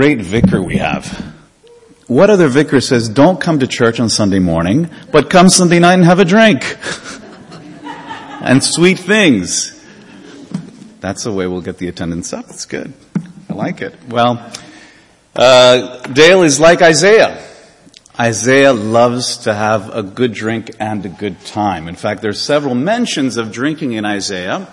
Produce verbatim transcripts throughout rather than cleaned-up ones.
Great vicar we have. What other vicar says, don't come to church on Sunday morning, but come Sunday night and have a drink? And sweet things. That's the way we'll get the attendance up. That's good. I like it. Well, uh, Dale is like Isaiah. Isaiah loves to have a good drink and a good time. In fact, there's several mentions of drinking in Isaiah.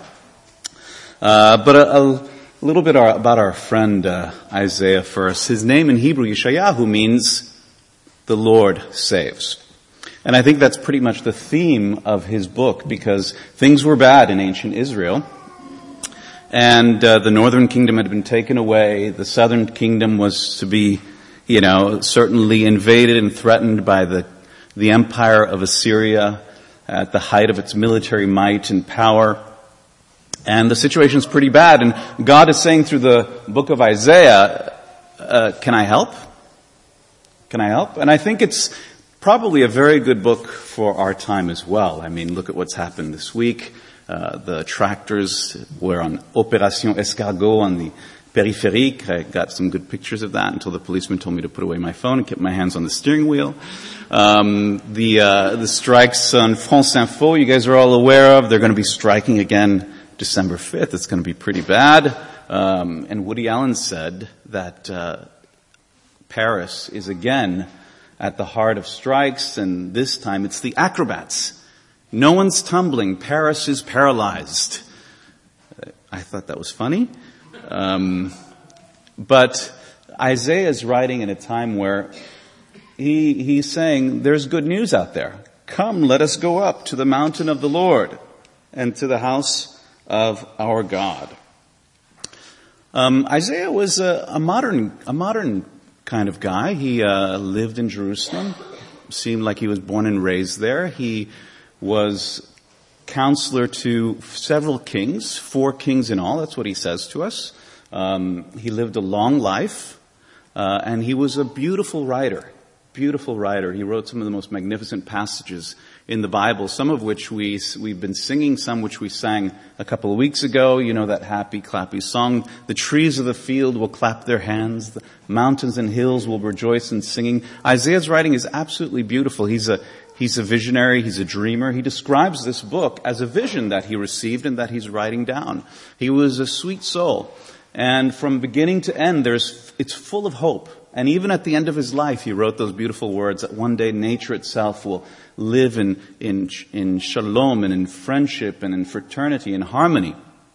Uh, but a, a A little bit our, about our friend uh, Isaiah first. His name in Hebrew, Yeshayahu, means the Lord saves. And I think that's pretty much the theme of his book, because things were bad in ancient Israel. And uh, the northern kingdom had been taken away. The southern kingdom was to be, you know, certainly invaded and threatened by the, the empire of Assyria at the height of its military might and power. And the situation's pretty bad, and God is saying through the book of Isaiah, uh, can I help? Can I help? And I think it's probably a very good book for our time as well. I mean, look at what's happened this week. Uh, the tractors were on Opération Escargot on the Périphérique. I got some good pictures of that until the policeman told me to put away my phone and keep my hands on the steering wheel. Um, the, uh, the strikes on France Info, you guys are all aware of. They're going to be striking again December fifth. It's going to be pretty bad. Um, and Woody Allen said that uh, Paris is again at the heart of strikes, and this time it's the acrobats. No one's tumbling. Paris is paralyzed. I thought that was funny. Um, but Isaiah is writing in a time where he he's saying there's good news out there. Come, let us go up to the mountain of the Lord and to the house of our God. Um, Isaiah was a, a modern, a modern kind of guy. He uh, lived in Jerusalem. Seemed like he was born and raised there. He was counselor to several kings, four kings in all. That's what he says to us. Um, he lived a long life, uh, and he was a beautiful writer. Beautiful writer. He wrote some of the most magnificent passages in the Bible, some of which we, we've been singing, some which we sang a couple of weeks ago. You know that happy, clappy song. The trees of the field will clap their hands. The mountains and hills will rejoice in singing. Isaiah's writing is absolutely beautiful. He's a, he's a visionary. He's a dreamer. He describes this book as a vision that he received and that he's writing down. He was a sweet soul. And from beginning to end, there's, it's full of hope. And even at the end of his life, he wrote those beautiful words that one day nature itself will live in, in, in shalom and in friendship and in fraternity and harmony.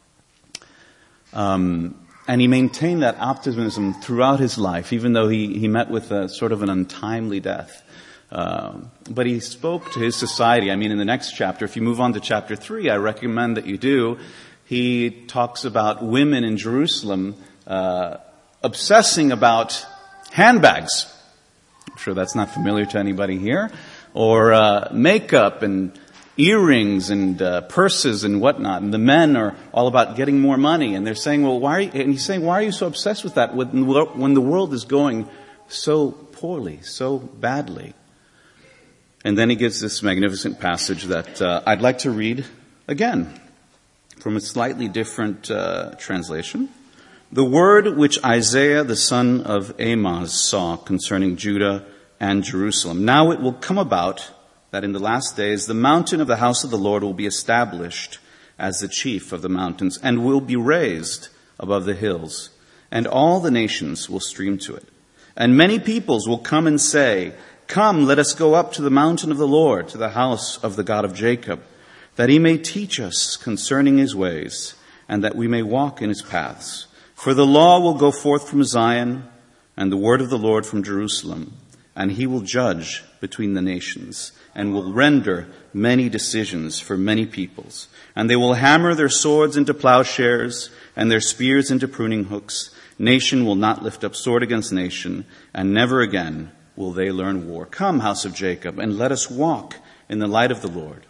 Um, and he maintained that optimism throughout his life, even though he, he met with a sort of an untimely death. Uh, but he spoke to his society. I mean, in the next chapter, if you move on to chapter three, I recommend that you do. He talks about women in Jerusalem uh, obsessing about handbags. I'm sure that's not familiar to anybody here. Or uh, makeup and earrings and uh, purses and whatnot. And the men are all about getting more money. And they're saying, well, why are you, and he's saying, why are you so obsessed with that when, when the world is going so poorly, so badly? And then he gives this magnificent passage that uh, I'd like to read again from a slightly different uh, translation. The word which Isaiah the son of Amoz saw concerning Judah and Jerusalem. Now it will come about that in the last days the mountain of the house of the Lord will be established as the chief of the mountains and will be raised above the hills, and all the nations will stream to it. And many peoples will come and say, come, let us go up to the mountain of the Lord, to the house of the God of Jacob, that he may teach us concerning his ways, and that we may walk in his paths. For the law will go forth from Zion, and the word of the Lord from Jerusalem, and he will judge between the nations, and will render many decisions for many peoples. And they will hammer their swords into plowshares, and their spears into pruning hooks. Nation will not lift up sword against nation, and never again will they learn war. Come, house of Jacob, and let us walk in the light of the Lord.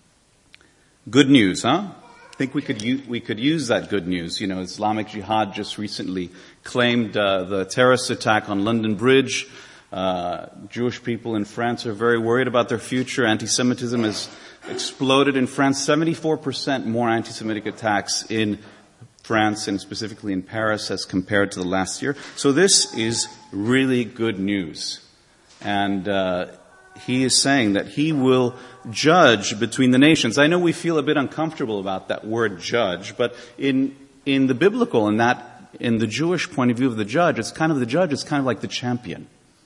Good news, huh? I think we could use, we could use that good news. You know, Islamic Jihad just recently claimed uh, the terrorist attack on London Bridge. Uh, Jewish people in France are very worried about their future. Anti-Semitism has exploded in France. seventy-four percent more anti-Semitic attacks in France and specifically in Paris as compared to the last year. So this is really good news. And uh, he is saying that he will judge between the nations. I know we feel a bit uncomfortable about that word judge, but in in the biblical, in that in the Jewish point of view of the judge, it's kind of the judge, it's kind of like the champion.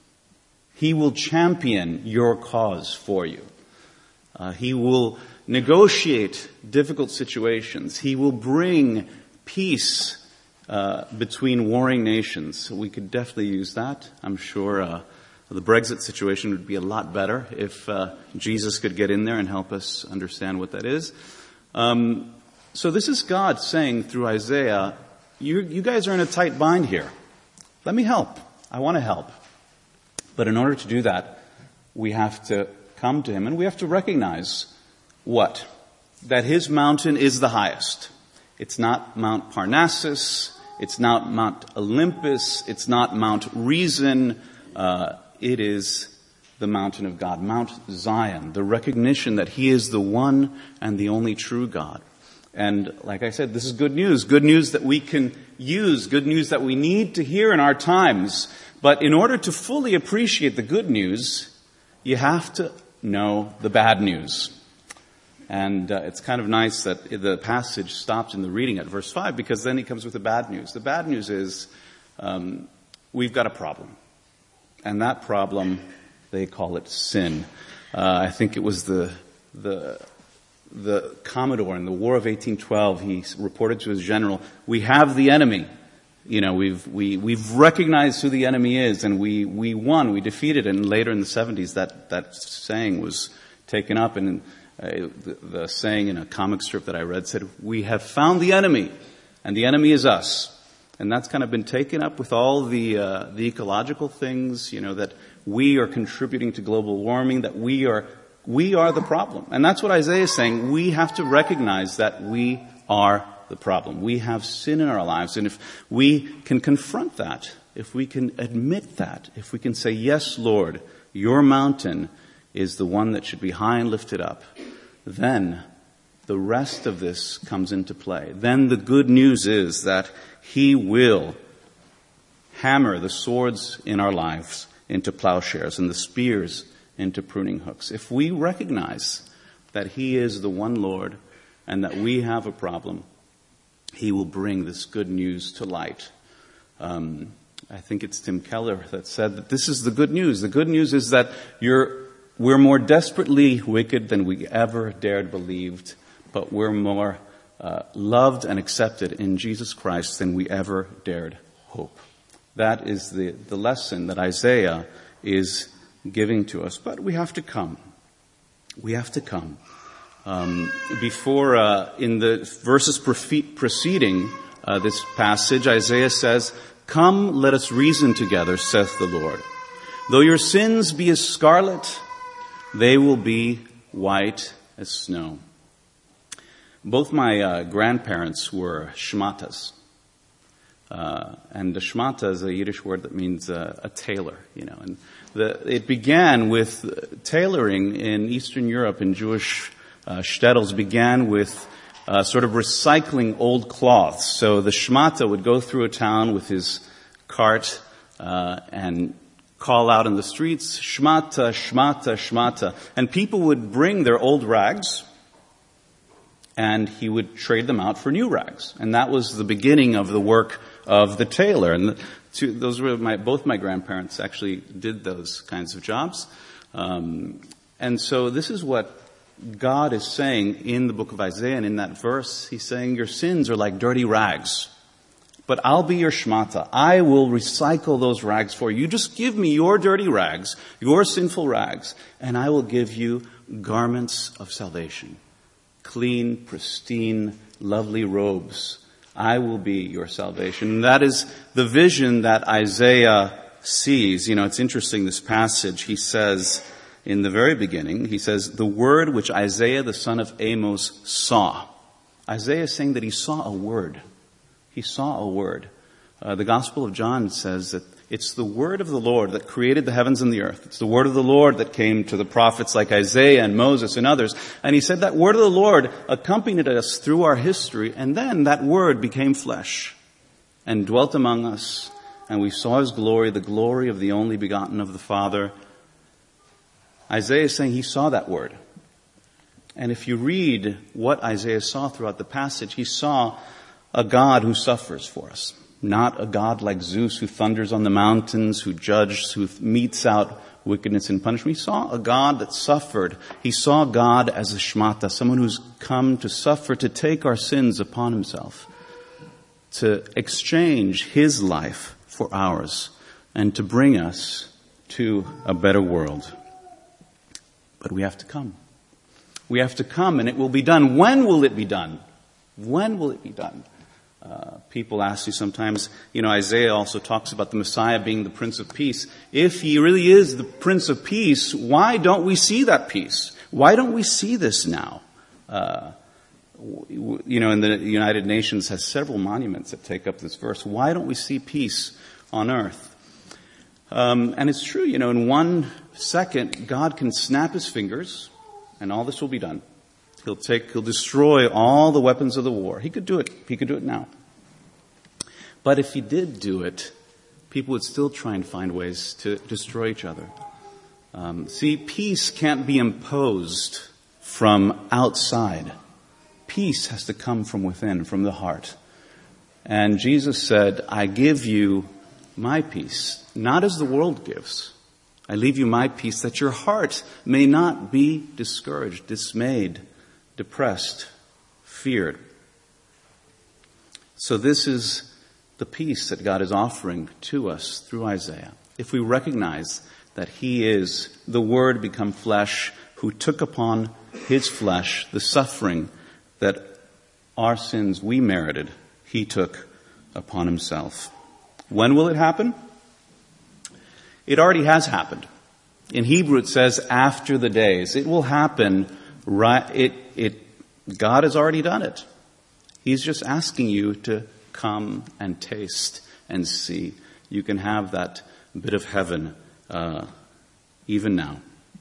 He will champion your cause for you. Uh, he will negotiate difficult situations. He will bring peace uh, between warring nations. We could definitely use that. I'm sure uh, the Brexit situation would be a lot better if uh, Jesus could get in there and help us understand what that is. Um, so this is God saying through Isaiah, you, you guys are in a tight bind here. Let me help. I want to help. But in order to do that, we have to come to him and we have to recognize what? That his mountain is the highest. It's not Mount Parnassus. It's not Mount Olympus. It's not Mount Reason. Uh, it is the mountain of God, Mount Zion, the recognition that he is the one and the only true God. And like I said, this is good news. Good news that we can use. Good news that we need to hear in our times. But in order to fully appreciate the good news, you have to know the bad news. And uh, it's kind of nice that the passage stops in the reading at verse five, because then he comes with the bad news. The bad news is um, we've got a problem. And that problem, they call it sin. Uh, I think it was the the the Commodore in the War of eighteen twelve. He reported to his general, "We have the enemy. You know, we've we we've recognized who the enemy is, and we we won. We defeated." And later in the seventies, that that saying was taken up, and uh, the, the saying in a comic strip that I read said, "We have found the enemy, and the enemy is us." And that's kind of been taken up with all the uh, the ecological things, you know, that we are contributing to global warming, that we are we are the problem. And that's what Isaiah is saying. We have to recognize that we are the problem. We have sin in our lives. And if we can confront that, if we can admit that, if we can say, "Yes, Lord, your mountain is the one that should be high and lifted up," then the rest of this comes into play. Then the good news is that he will hammer the swords in our lives into plowshares and the spears into pruning hooks. If we recognize that he is the one Lord and that we have a problem, he will bring this good news to light. Um, I think it's Tim Keller that said that this is the good news. The good news is that you're, we're more desperately wicked than we ever dared believed, but we're more uh, loved and accepted in Jesus Christ than we ever dared hope. That is the, the lesson that Isaiah is giving to us. But we have to come. We have to come. Um, before, uh, in the verses preceding uh, this passage, Isaiah says, "Come, let us reason together, saith the Lord. Though your sins be as scarlet, they will be white as snow." Both my uh, grandparents were shmatas. Uh, and a shmata is a Yiddish word that means uh, a tailor, you know. And the, it began with tailoring in Eastern Europe, in Jewish uh, shtetls, began with uh, sort of recycling old cloths. So the shmata would go through a town with his cart uh, and call out in the streets, "Shmata, shmata, shmata." And people would bring their old rags, and he would trade them out for new rags. And that was the beginning of the work of the tailor. And the two, those were my, both my grandparents actually did those kinds of jobs. Um, and so this is what God is saying in the book of Isaiah, and in that verse, he's saying, your sins are like dirty rags, but I'll be your shmata. I will recycle those rags for you. You just give me your dirty rags, your sinful rags, and I will give you garments of salvation. Clean, pristine, lovely robes. I will be your salvation. And that is the vision that Isaiah sees. You know, it's interesting, this passage, he says in the very beginning, he says, the word which Isaiah the son of Amos saw. Isaiah is saying that he saw a word. He saw a word. Uh, the Gospel of John says that It's the word of the Lord that created the heavens and the earth. It's the word of the Lord that came to the prophets like Isaiah and Moses and others. And he said that word of the Lord accompanied us through our history, and then that word became flesh and dwelt among us, and we saw his glory, the glory of the only begotten of the Father. Isaiah is saying he saw that word. And if you read what Isaiah saw throughout the passage, he saw a God who suffers for us. Not a God like Zeus who thunders on the mountains, who judges, who metes out wickedness and punishment. He saw a God that suffered. He saw God as a shmata, someone who's come to suffer, to take our sins upon himself, to exchange his life for ours, and to bring us to a better world. But we have to come. We have to come, and it will be done. When will it be done? When will it be done? Uh, people ask you sometimes, you know, Isaiah also talks about the Messiah being the Prince of Peace. If he really is the Prince of Peace, why don't we see that peace? Why don't we see this now? Uh, you know, and the United Nations has several monuments that take up this verse. Why don't we see peace on earth? Um, and it's true, you know, in one second, God can snap his fingers, and all this will be done. He'll take, he'll destroy all the weapons of the war. He could do it. He could do it now. But if he did do it, people would still try and find ways to destroy each other. Um, see, peace can't be imposed from outside. Peace has to come from within, from the heart. And Jesus said, I give you my peace, not as the world gives. I leave you my peace, that your heart may not be discouraged, dismayed, depressed, feared. So this is the peace that God is offering to us through Isaiah. If we recognize that he is the Word become flesh, who took upon his flesh the suffering that our sins we merited, he took upon himself. When will it happen? It already has happened. In Hebrew it says, after the days. It will happen right, it, it, God has already done it. He's just asking you to come and taste and see. You can have that bit of heaven, uh, even now.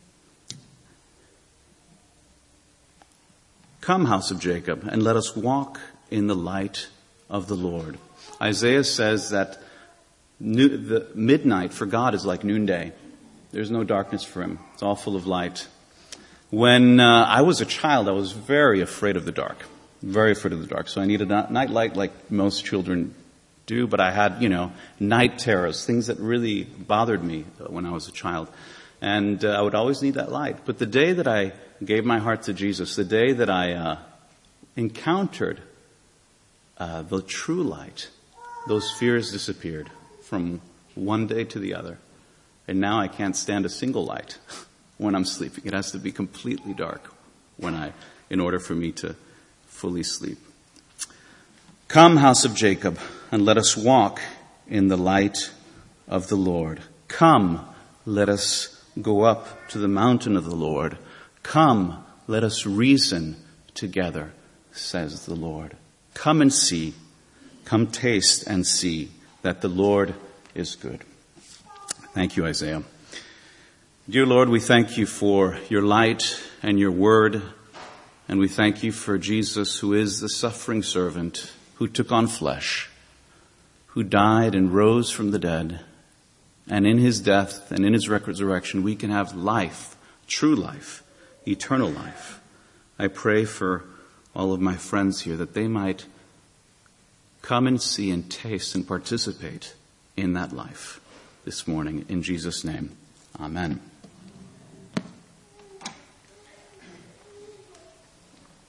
Come, house of Jacob, and let us walk in the light of the Lord. Isaiah says that New, the midnight for God is like noonday. There's no darkness for him. It's all full of light. When uh, I was a child, I was very afraid of the dark. Very afraid of the dark. So I needed a night light like most children do, but I had, you know, night terrors, things that really bothered me when I was a child. And uh, I would always need that light. But the day that I gave my heart to Jesus, the day that I uh, encountered uh, the true light, those fears disappeared from one day to the other. And now I can't stand a single light when I'm sleeping. It has to be completely dark when I, in order for me to fully sleep. Come, house of Jacob, and let us walk in the light of the Lord. Come, let us go up to the mountain of the Lord. Come, let us reason together, says the Lord. Come and see, come taste and see that the Lord is good. Thank you, Isaiah. Dear Lord, we thank you for your light and your word, and we thank you for Jesus, who is the suffering servant, who took on flesh, who died and rose from the dead, and in his death and in his resurrection we can have life, true life, eternal life. I pray for all of my friends here that they might come and see and taste and participate in that life this morning. In Jesus' name, amen.